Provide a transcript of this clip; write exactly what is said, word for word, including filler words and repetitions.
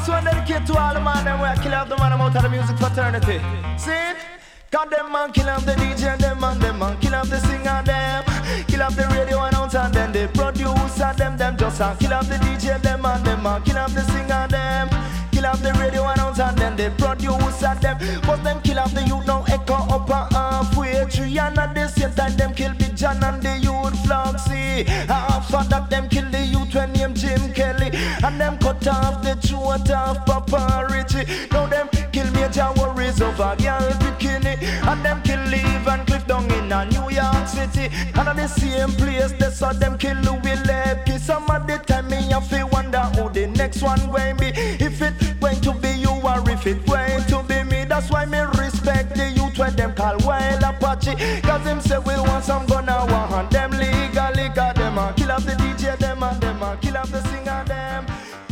this one dedicated to all the man them where kill off the man I'm out of the music fraternity. See? Got them man kill off the D J and them man, them man kill off the singer them. Kill off the radio announcer and then the producer them, them just a kill off the D J them man, them man kill off the singer them. Kill off the radio announcer and then the producer them. But them kill off the youth now echo up and halfway tree. And at the same time them kill Big John and the youth Floxy. After that them kill the youth when named Jim Kelly. And them cut off the throat of Papa Richie. Now them kill Major Worries over girl bikini. And them kill Eve and Cliff down in a New York City. And at the same place they saw them kill Louis Lepke. Some of the time me have to wonder who the next one going be. If it going to be you or if it going to be me. That's why me respect the youth when them call Wild Apache. Cause them say we want some gun and want them legally. Got them a kill up the D J them and them a kill up the singer them.